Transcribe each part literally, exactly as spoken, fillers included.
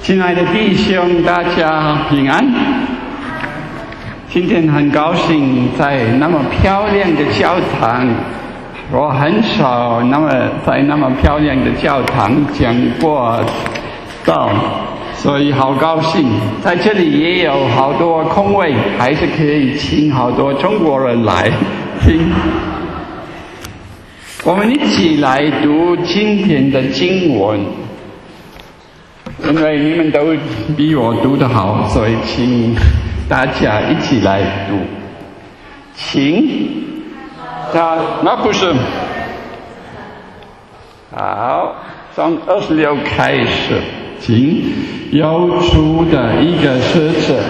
亲爱的弟兄，大家平安。今天很高兴在那么漂亮的教堂，我很少那么在那么漂亮的教堂讲过道，所以好高兴。在这里也有好多空位，还是可以请好多中国人来听。我们一起来读今天的经文，因为你们都比我读得好，所以请大家一起来读。请，那那不是，好，从二十六开始，请有主的一个使者。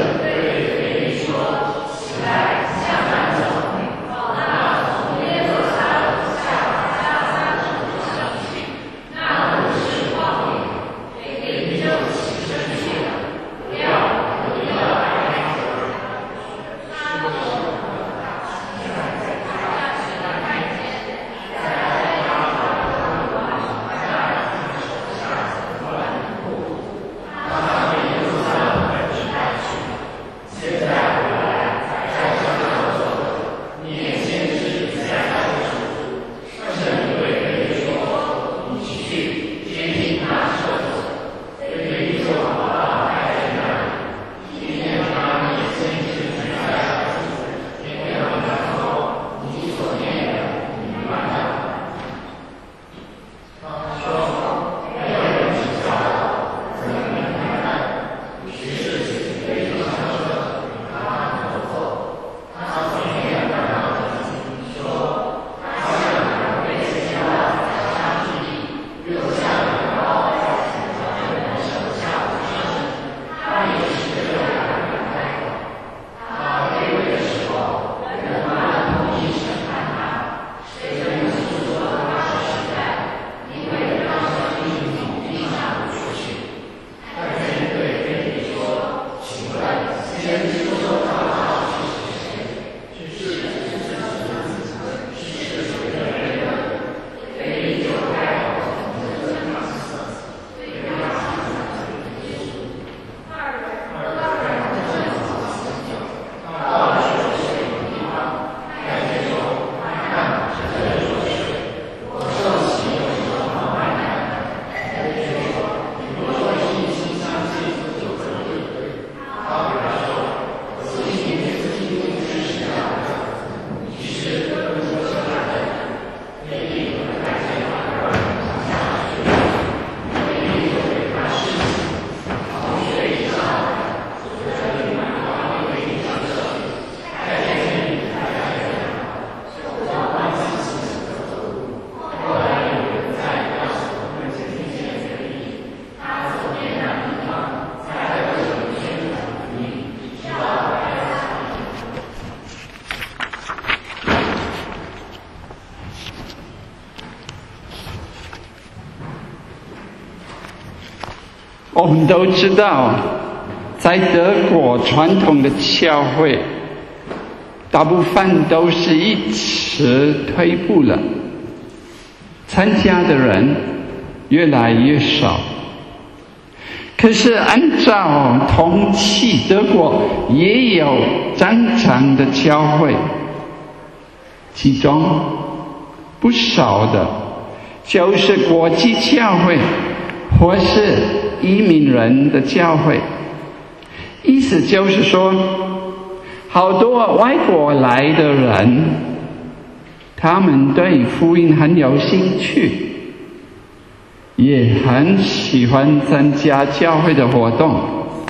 我们都知道，在德国传统的教会，大部分都是一直退步了，参加的人越来越少。可是按照统计，德国也有增长的教会，其中不少的就是国际教会或是移民人的教会。意思就是说，好多外国来的人，他们对福音很有兴趣，也很喜欢参加教会的活动。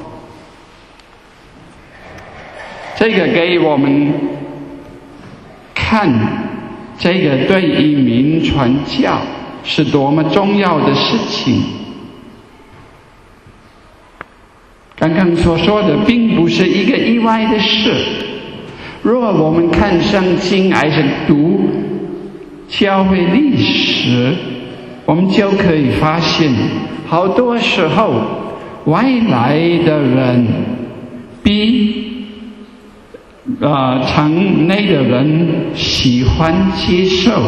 这个给我们看，这个对移民传教是多么重要的事情。刚刚所说的并不是一个意外的事。若我们看圣经还是读教会历史，我们就可以发现，好多时候外来的人比呃场内的人喜欢接受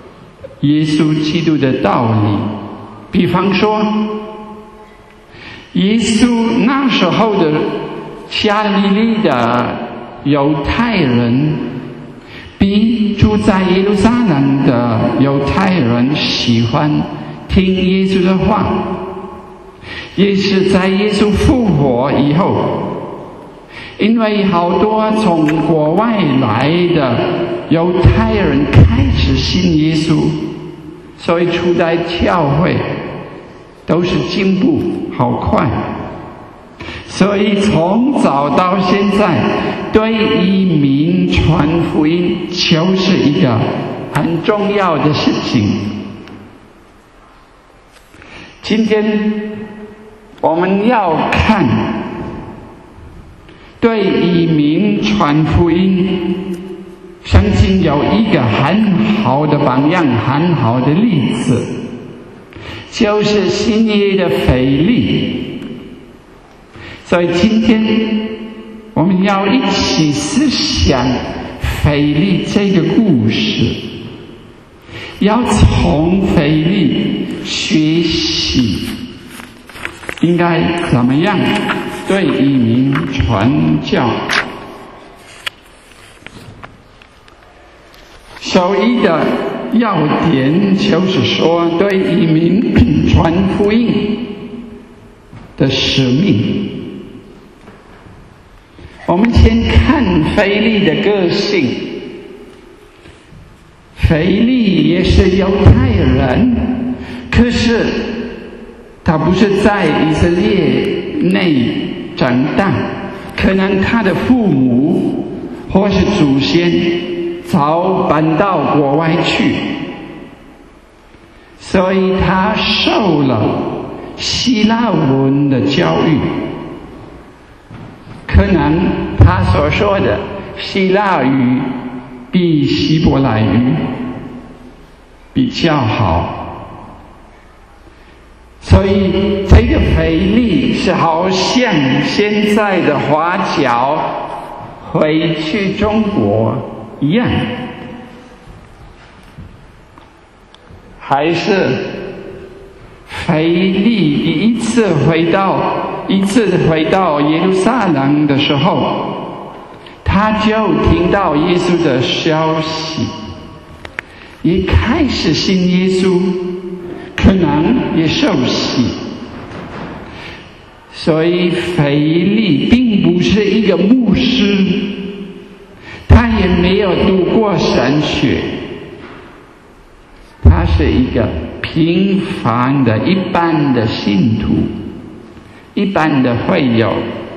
耶稣基督的道理。比方说， 耶稣那时候的加利利的犹太人，比住在耶路撒冷的犹太人喜欢听耶稣的话，也是在耶稣复活以后，因为好多从国外来的犹太人开始信耶稣，所以初代教会都是进步好快。所以从早到现在，对移民传福音就是一个很重要的事情。今天我们要看对移民传福音，圣经有一个很好的榜样，很好的例子，就是新约的腓利。所以今天我们要一起思想腓利这个故事，要从腓利学习应该怎么样对移民传教。首一的要点就是说，对移民传福音的使命。我们先看腓利的个性。腓利也是犹太人，可是他不是在以色列内长大，可能他的父母或是祖先早搬到国外去，所以他受了希腊文的教育。可能他所说的希腊语比希伯来语比较好，所以这个腓利是好像现在的华侨回去中国一样，还是腓利第一次回到一次回到耶路撒冷的时候，他就听到耶稣的消息，也开始信耶稣，可能也受洗。所以腓利并不是一个牧师，他也没有读过神学，他是一个平凡的一般的信徒，一般的会友。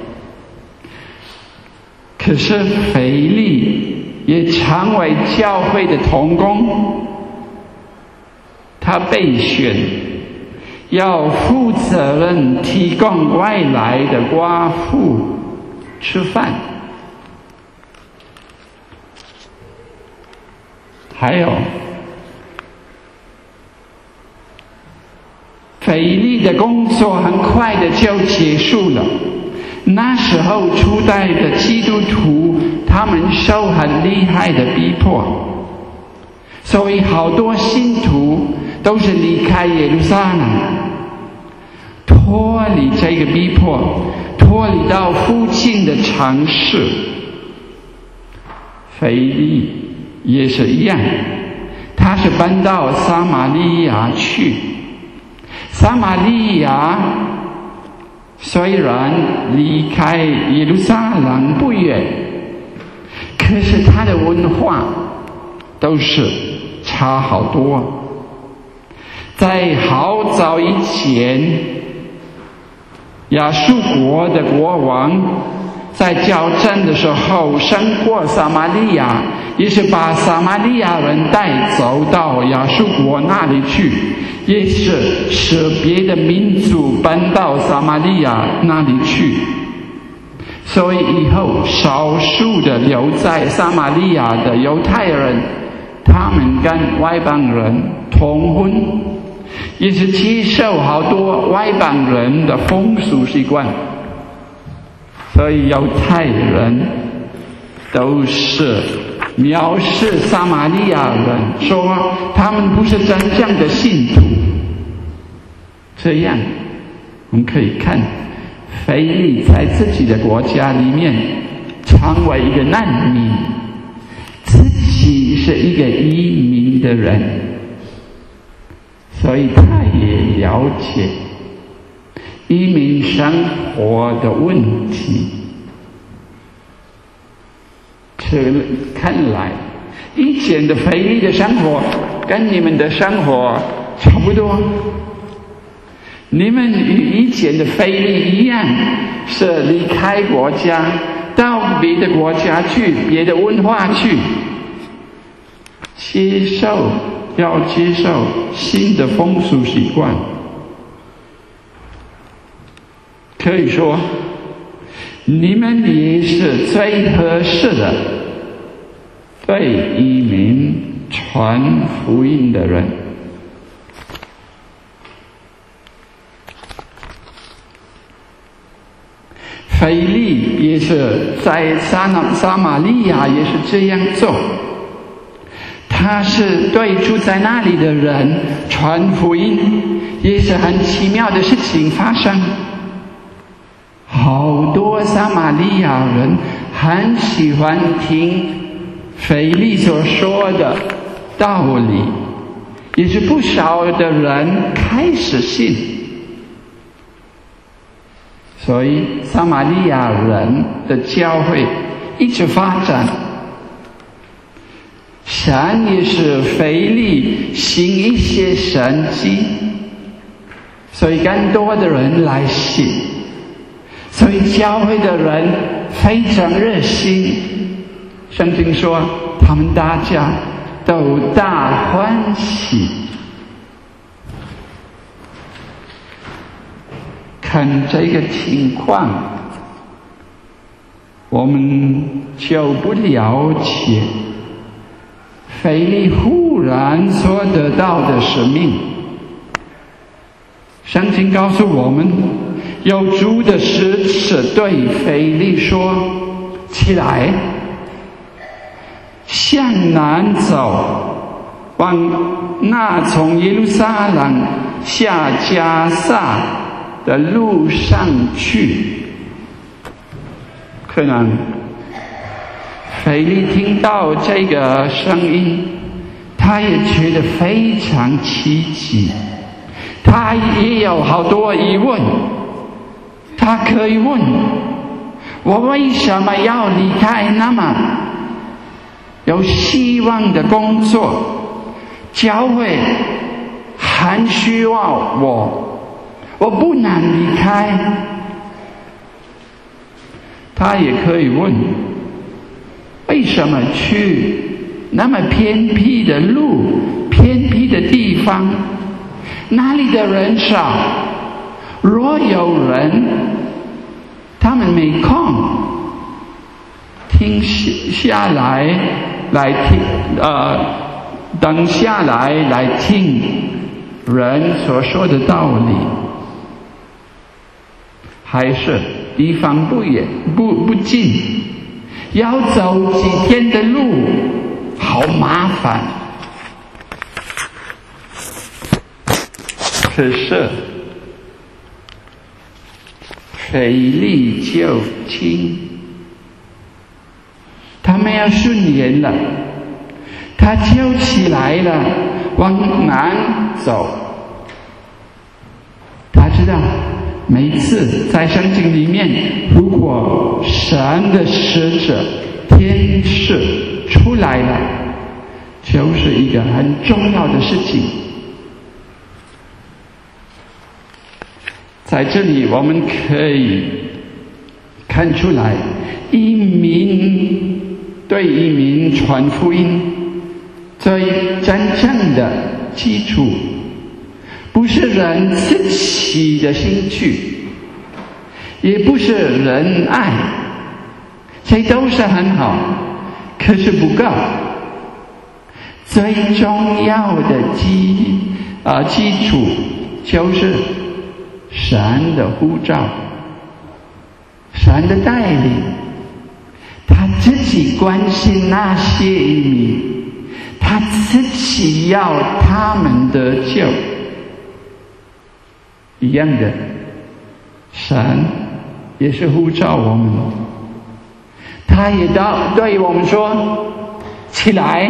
可是腓利也成为教会的同工，他被选要负责任提供外来的寡妇吃饭。还有腓利的工作很快的就结束了。那时候初代的基督徒，他们受很厉害的逼迫，所以好多信徒都是离开耶路撒冷，脱离这个逼迫，脱离到附近的城市。腓利也是一样，他是搬到撒玛利亚去。撒玛利亚虽然离开耶路撒冷不远，可是它的文化都是差好多。在好早以前，亚述国的国王在交战的时候胜过撒玛利亚，也是把撒玛利亚人带走到亚述国那里去，也是使别的民族搬到撒玛利亚那里去。所以以后少数的留在撒玛利亚的犹太人，他们跟外邦人通婚，也是接受好多外邦人的风俗习惯。所以犹太人都是藐视撒玛利亚人，说他们不是真正的信徒。这样我们可以看腓利在自己的国家里面成为一个难民，自己是一个移民的人，所以他也了解移民生活的问题。这看来以前的腓利的生活跟你们的生活差不多，你们与以前的腓利一样，是离开国家到别的国家去，别的文化去，接受要接受新的风俗习惯。可以说你们也是最合适的对移民传福音的人。腓利也是在撒那撒玛利亚也是这样做，他是对住在那里的人传福音，也是很奇妙的事情发生。好多撒玛利亚人很喜欢听腓利所说的道理，也是不少的人开始信。所以撒玛利亚人的教会一直发展，神也是腓利行一些神迹，所以更多的人来信，所以教会的人非常热心。圣经说他们大家都大欢喜。看这个情况，我们就不了解腓利忽然所得到的使命。圣经告诉我们，有主的使者对腓利说：起来，向南走，往那从耶路撒冷下迦萨的路上去。可能腓利听到这个声音，他也觉得非常奇奇，他也有好多疑问。他可以问：我为什么要离开那么有希望的工作？教会很需要我，我不能离开。他也可以问：为什么去那么偏僻的路、偏僻的地方？那里的人少，若有人，他们没空停下来来听，呃，等下来来听人所说的道理，还是地方不远不不近，要走几天的路，好麻烦。可是腓利就听，他没有顺延了，他就起来了，往南走。他知道每次在圣经里面，如果神的使者天使出来了，就是一个很重要的事情。在这里我们可以看出来，移民对移民传福音最真正的基础，不是人自己的兴趣，也不是仁爱，这都是很好，可是不够。最重要的基啊基础就是神的呼召，神的带领，他自己关心那些移民，他自己要他们得救。一样的，神也是呼召我们，他也到对我们说：起来，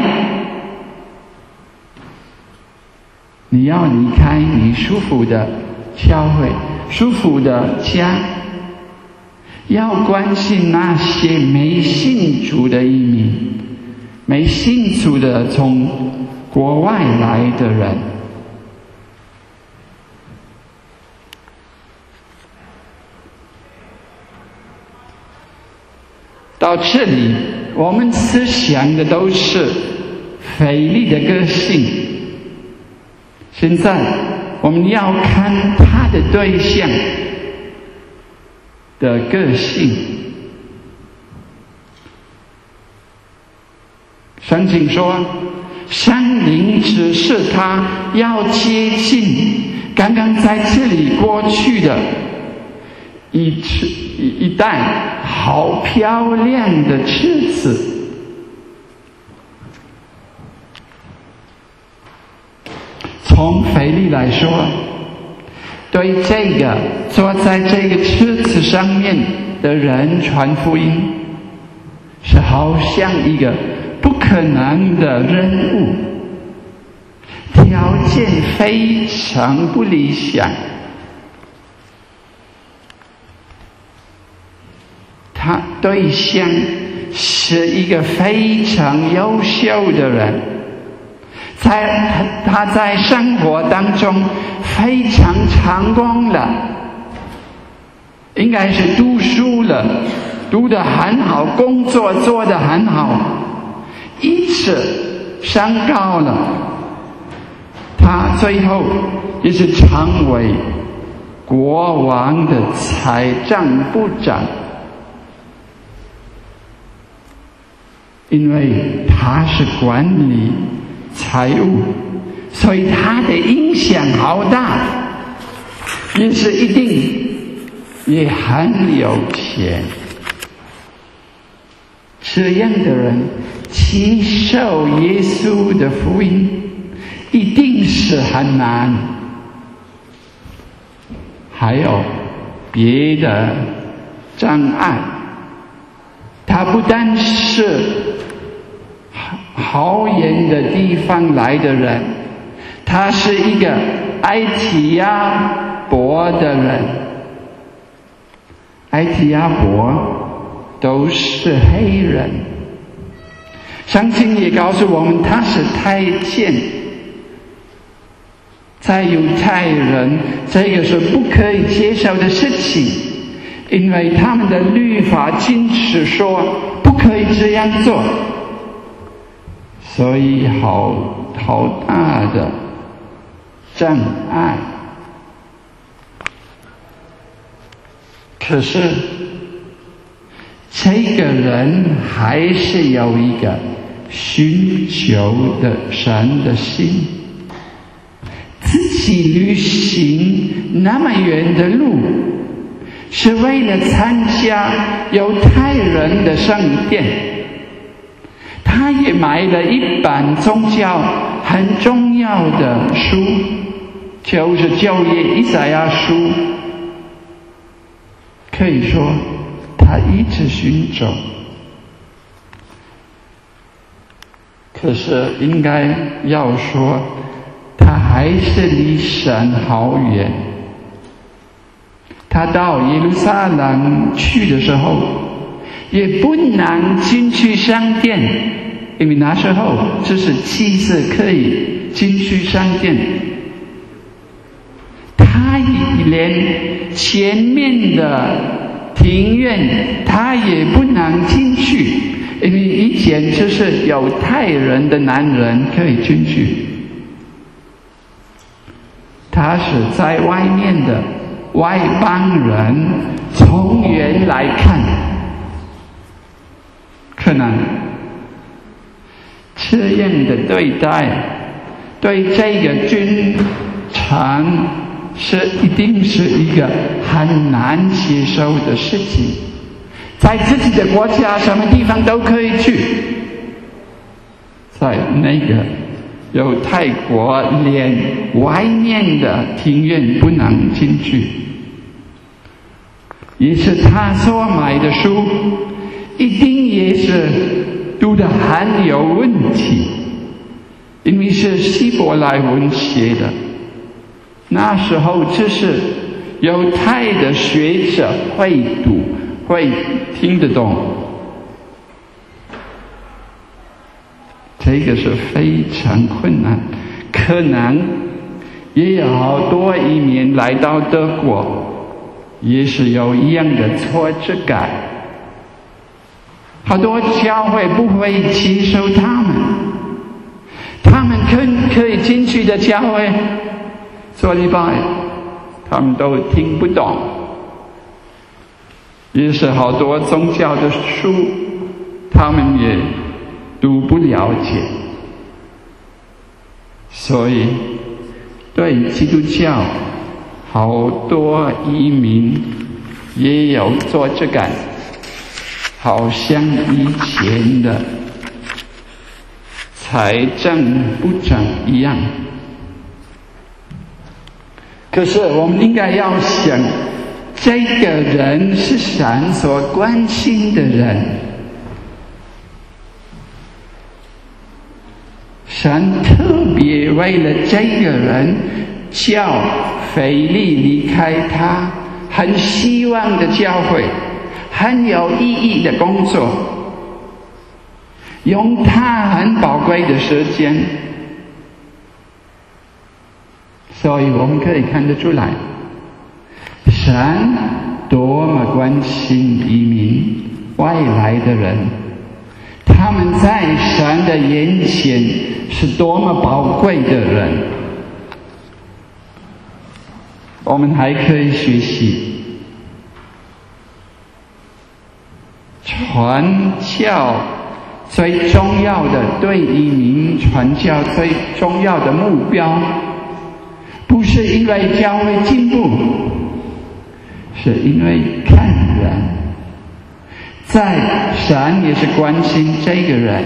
你要离开你舒服的教会、舒服的家，要关心那些没信主的移民、没信主的从国外来的人。到这里，我们思想的都是腓力的个性。现在我们要看他的对象的个性。圣经说，圣灵指示他要接近刚刚在这里过去的一一代好漂亮的妻子。从腓力来说，对这个坐在这个车子上面的人传福音，是好像一个不可能的任务，条件非常不理想。他对象是一个非常优秀的人，在他在生活当中非常成功了，应该是读书了，读得很好，工作做得很好，一直升高了。他最后也是成为国王的财政部长，因为他是管理财务，所以他的影响好大，也是一定也很有钱。这样的人接受耶稣的福音一定是很难。还有别的障碍，他不但是好远的地方来的人，他是一个埃提亚伯的人。埃提亚伯都是黑人，圣经也告诉我们他是太监。在犹太人，这个是不可以接受的事情，因为他们的律法禁止说不可以这样做，所以好好大的障碍。可是这个人还是有一个寻求的神的心，自己旅行那么远的路，是为了参加犹太人的圣殿。他也买了一本宗教很重要的书，就是旧约以赛亚书。可以说他一直寻找，可是应该要说他还是离神好远。他到耶路撒冷去的时候也不能进去商店，因为那时候只是妻子可以进去商店，他连前面的庭院他也不能进去，因为以前就是犹太人的男人可以进去，他是在外面的外邦人，从远来看，可能这样的对待对这个君臣是一定是一个很难接受的事情。在自己的国家什么地方都可以去，在那个犹太国连外面的庭院不能进去。 也是他所买的书，一定也是读得很有问题，因为是希伯来文写的。那时候只是犹太的学者会读，会听得懂，这个是非常困难。可能也有好多移民来到德国，也是有一样的挫折感，好多教会不会接受他们，他们可可以进去的教会做礼拜，他们都听不懂，也是好多宗教的书，他们也读不了解，所以对基督教好多移民也有挫折感，好像以前的财政不正一样。可是我们应该要想，这个人是神所关心的人，神特别为了这个人叫腓利离开他很希望的教会，很有意义的工作，用他很宝贵的时间。所以我们可以看得出来，神多么关心移民外来的人，他们在神的眼前是多么宝贵的人。我们还可以学习传教最重要的，对移民传教最重要的目标，不是因为教会进步，是因为看人，在神也是关心这个人，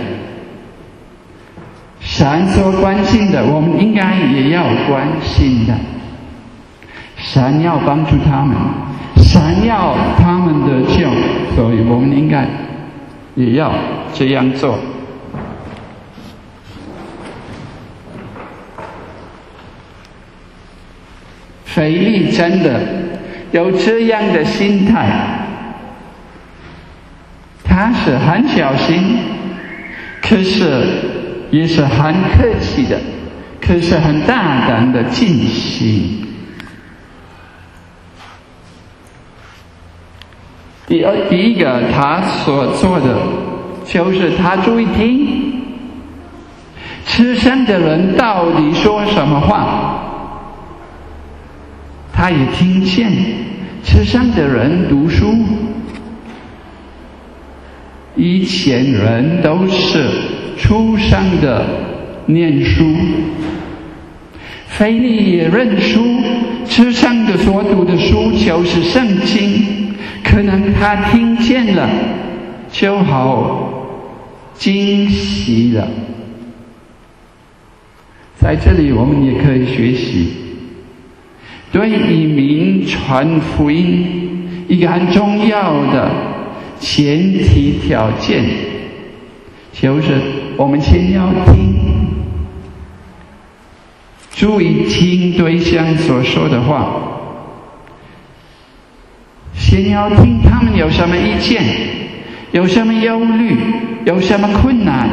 神所关心的，我们应该也要关心的。神要帮助他们，神要他们的救，所以我们应该也要这样做。腓利真的有这样的心态，他是很小心，可是也是很客气的，可是很大胆的进行。第二，第一个他所做的就是他注意听吃生的人到底说什么话，他也听见吃生的人读书。以前人都是出生的念书，腓利也认书，吃生的所读的书就是圣经，可能他听见了就好惊喜了。在这里我们也可以学习，对移民传福音一个很重要的前提条件，就是我们先要听，注意听对象所说的话，先要听他们有什么意见，有什么忧虑，有什么困难。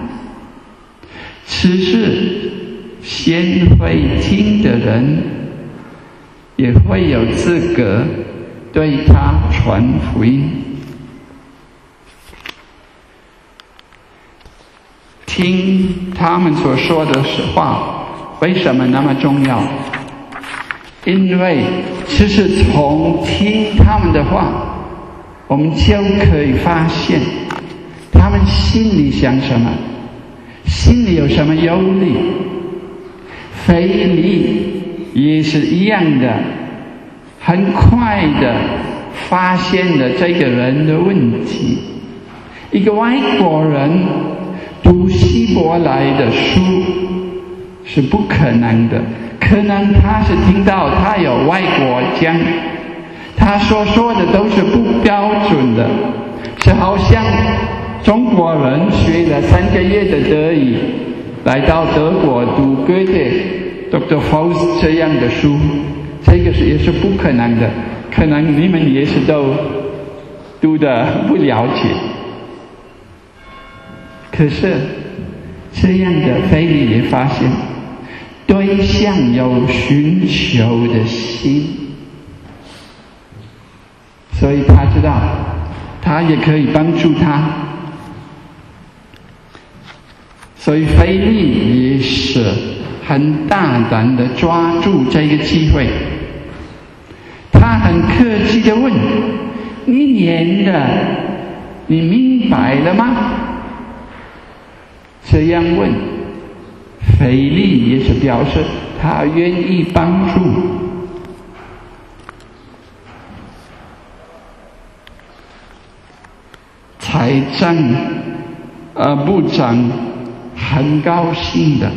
此事先会听的人也会有资格对他传福音。听他们所说的话为什么那么重要？因为其实从听他们的话，我们就可以发现他们心里想什么，心里有什么忧虑。腓利也是一样的，很快的发现了这个人的问题。一个外国人读希伯来的书是不可能的，可能他是听到他有外国讲， 他所说的都是不标准的，是好像中国人学了三个月的德语，来到德国读 Goethe、Doktor Faust 这样的书，这个是也是不可能的，可能你们也是都读得不了解。可是这样的腓利也发现，对象有寻求的心，所以他知道他也可以帮助他，所以腓利也是很大胆的抓住这个机会，他很客气的问：你念的你明白了吗？这样问，腓利也是表示他愿意帮助。财政呃部长很高兴的，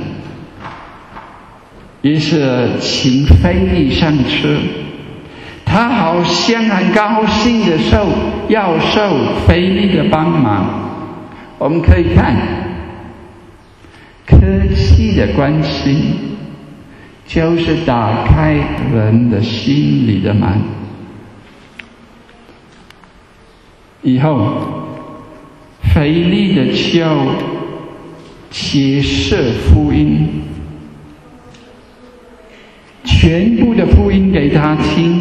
也是请腓利上车，他好像很高兴的受要受腓利的帮忙。我们可以看客气的关心，就是打开人的心里的门。以后腓利的就解释福音，全部的福音给他听。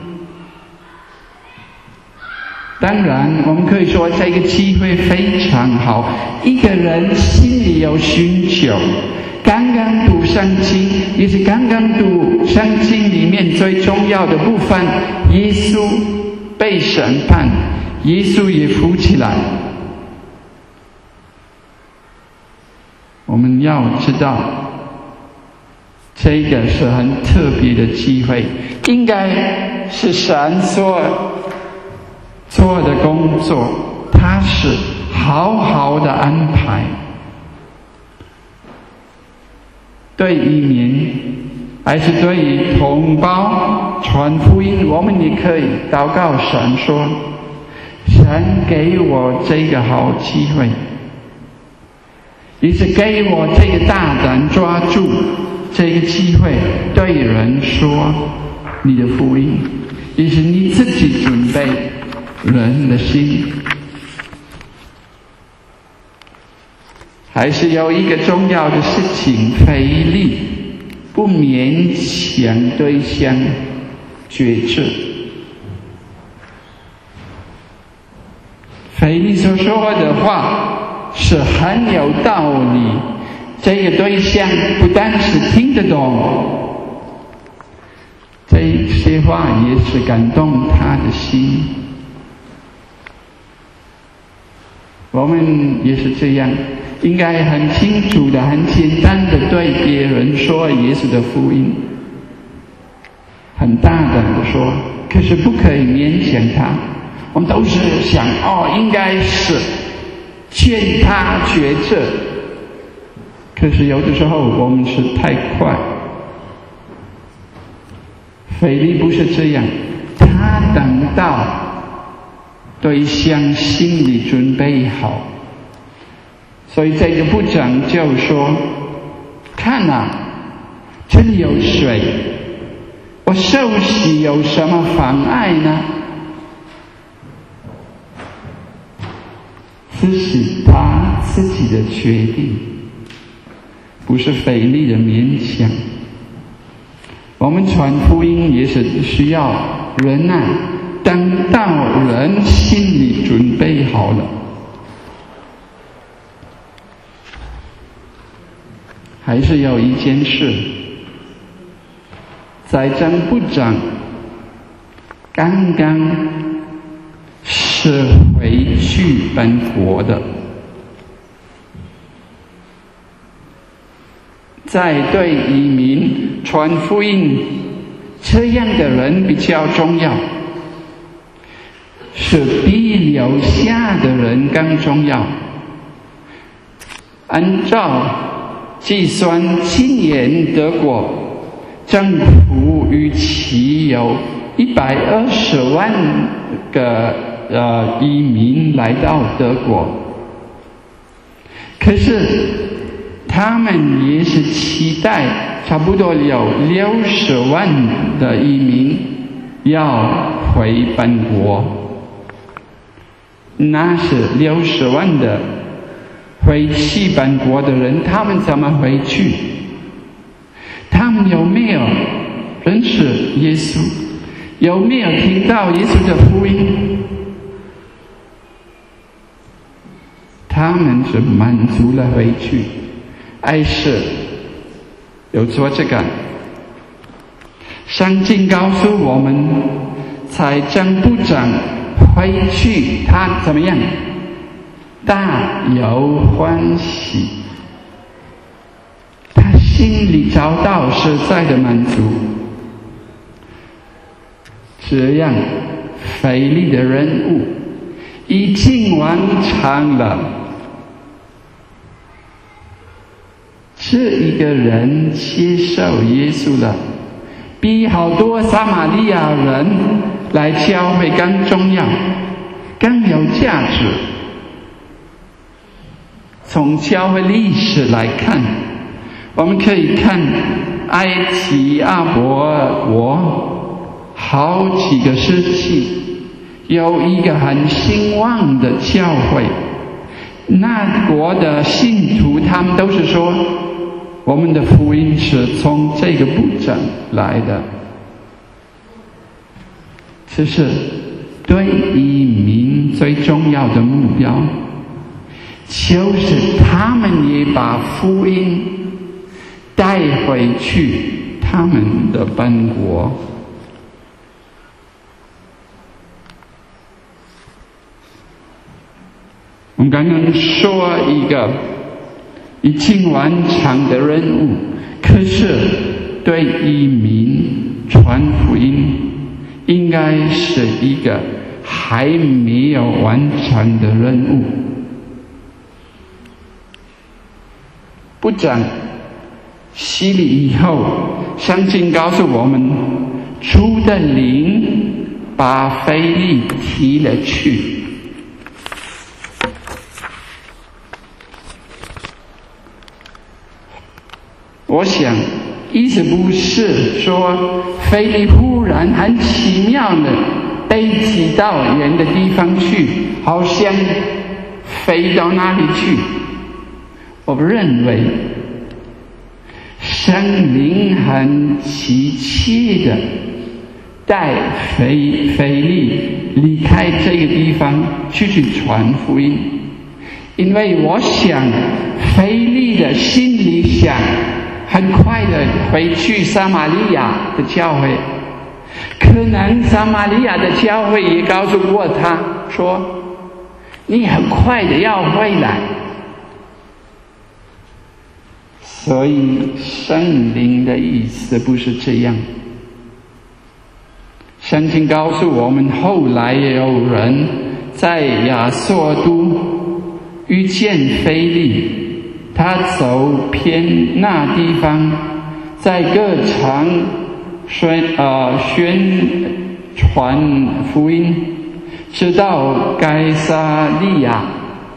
当然我们可以说这个机会非常好，一个人心里有寻求，刚刚读圣经，也是刚刚读圣经里面最重要的部分，耶稣被审判，耶稣也扶起来。我们要知道这个是很特别的机会，应该是神所做的工作，他是好好的安排。对移民还是对于同胞传福音，我们也可以祷告神说：神给我这个好机会，也是给我这个大胆抓住这个机会，对人说你的福音，也是你自己准备人的心。还是有一个重要的事情，腓利不勉强对象决志。腓利所说的话是很有道理，这个对象不但是听得懂，这些话也是感动他的心。我们也是这样，应该很清楚的、很简单的对别人说耶稣的福音，很大胆的说，可是不可以勉强他。我们都是想哦，应该是劝他决志，可是有的时候我们是太快。腓利不是这样，他等到对象心里准备好，所以这个部长就说：看啊，这里有水，我受洗有什么妨碍呢？这是他自己的决定，不是腓利的勉强。我们传福音也是需要忍耐，等到人心里准备好了。还是有一件事，财政部长刚刚是回去本国的，在对移民传福音这样的人比较重要，是比留下的人更重要。按照计算，今年德国政府预期有一百二十万个呃移民来到德国，可是他们也是期待差不多有六十万的移民要回本国，那是六十万的回去本国的人，他们怎么回去？他们有没有认识耶稣？有没有听到耶稣的福音？他们是满足了回去，还是有做这个？圣经告诉我们，财政部长回去，他怎么样？大有欢喜，他心里找到实在的满足。这样腓力的任务已经完成了。这一个人接受耶稣了，比好多撒玛利亚人来教会更重要，更有价值。从教会历史来看，我们可以看埃及阿伯国好几个时期有一个很兴旺的教会，那国的信徒他们都是说，我们的福音是从这个部长来的。这是对移民最重要的目标，就是他们也把福音带回去他们的本国。我们刚刚说一个已经完成的任务，可是对移民传福音应该是一个还没有完成的任务。部长洗礼以后，圣经告诉我们，主的灵把腓力提了去。我想意思不是说腓力忽然很奇妙的被挤到远的地方去，好像飞到哪里去。我不认为圣灵很急切的带腓腓力离开这个地方去去传福音，因为我想腓力的心里想很快的回去撒玛利亚的教会，可能撒玛利亚的教会也告诉过他说，你很快的要回来。所以圣灵的意思不是这样。圣经告诉我们，后来也有人在亚索都遇见腓力，他走偏那地方，在各城宣呃宣传福音，直到该撒利亚。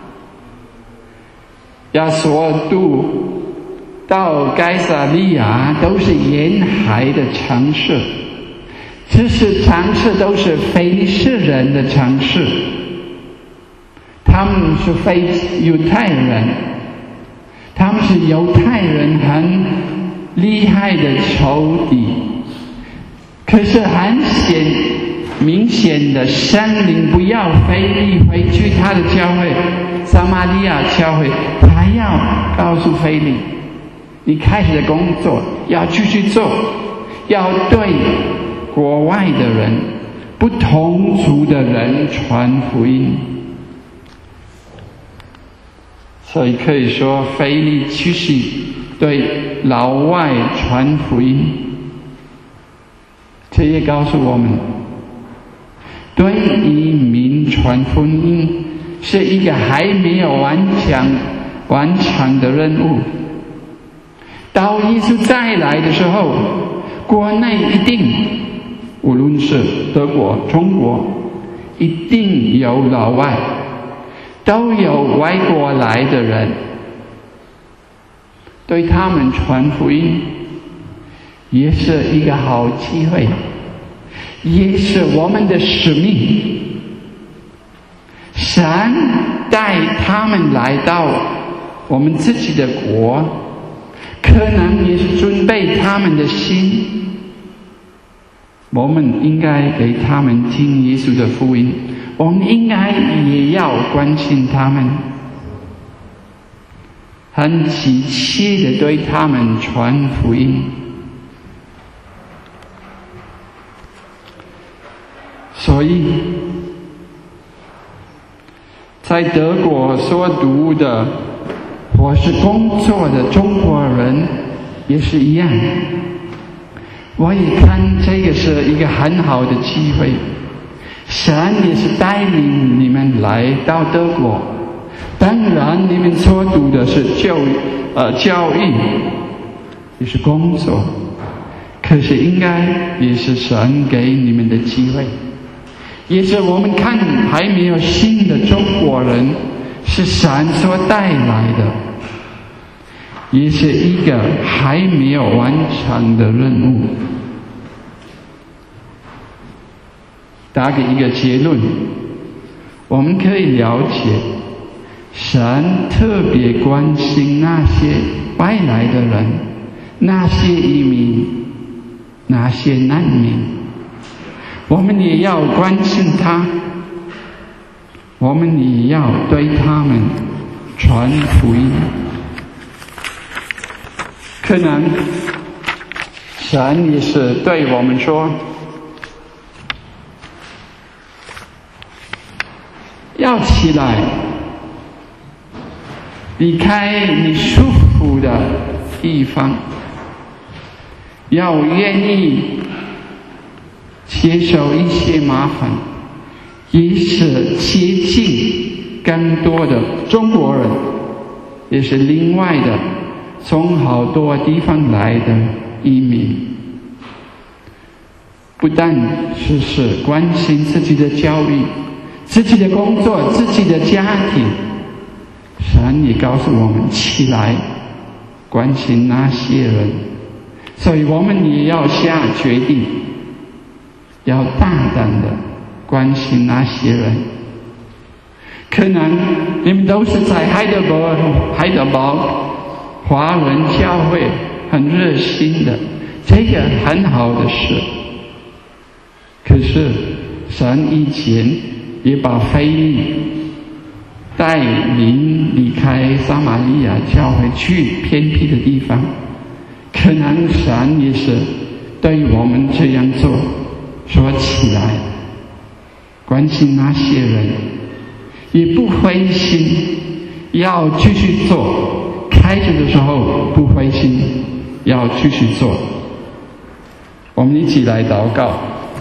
亚索都到该撒利亚都是沿海的城市，这些城市都是非利士人的城市，他们是非犹太人，他们是犹太人很厉害的仇敌。可是很显明显的，圣灵不要腓力回去他的教会撒玛利亚教会，他要告诉腓力，你开始的工作要继续做，要对国外的人、不同族的人传福音。所以可以说，腓力继续对老外传福音。这也告诉我们，对移民传福音是一个还没有完成完成的任务。到耶稣再来的时候，国内一定无论是德国、中国，一定有老外，都有外国来的人，对他们传福音，也是一个好机会，也是我们的使命。神带他们来到我们自己的国，可能也是准备他们的心。我们应该给他们听耶稣的福音，我们应该也要关心他们，很急切地对他们传福音。所以在德国所读的或是工作的中国人也是一样，我也看这个是一个很好的机会。神也是带领你们来到德国，当然你们所读的是教育呃教育，也是工作，可是应该也是神给你们的机会，也是我们看还没有新的中国人是神所带来的，也是一个还没有完成的任务。打给一个结论，我们可以了解，神特别关心那些外来的人，那些移民，那些难民，我们也要关心他，我们也要对他们传福音。可能神也是对我们说，要起来，离开你舒服的地方，要愿意接受一些麻烦，也是接近更多的中国人，也是另外的从好多地方来的移民，不但是是关心自己的教育、自己的工作、自己的家庭，神也告诉我们起来关心那些人，所以我们也要下决定，要大胆的关心那些人。可能你们都是在海德堡海德堡华人教会很热心的，这个很好的事。可是神以前也把腓利带领离开撒玛利亚教会去偏僻的地方，可能神也是对我们这样做，说起来关心那些人，也不灰心，要继续做，开始的时候不灰心，要继续做。我们一起来祷告。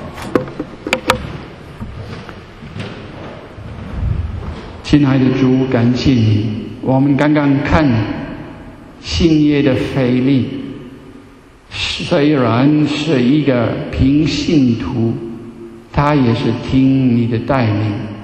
亲爱的主，感谢你，我们刚刚看新约的腓利，虽然是一个平信徒，他也是听你的带领。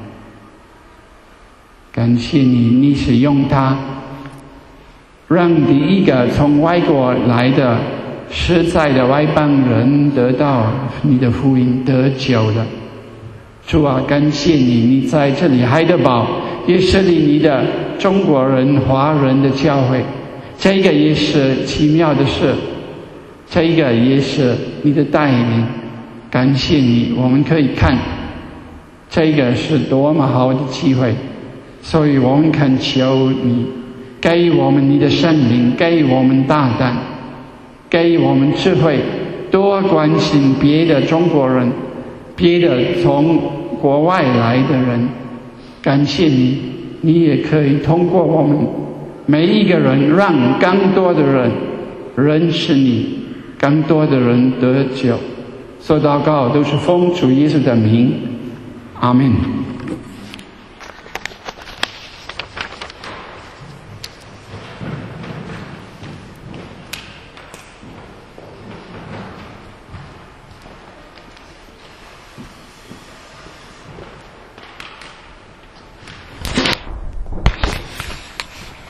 感谢你，你是用他让第一个从外国来的实在的外邦人得到你的福音得救的。主啊，感谢你，你在这里海德堡也设立你的中国人华人的教会，这个也是奇妙的事，这个也是你的带领。感谢你，我们可以看这个是多么好的机会，所以我们恳求你给我们你的圣灵，给我们大胆，给我们智慧，多关心别的中国人，别的从国外来的人。感谢你，你也可以通过我们每一个人，让更多的人认识你，更多的人得救。说祷告都是奉主耶稣的名，阿们。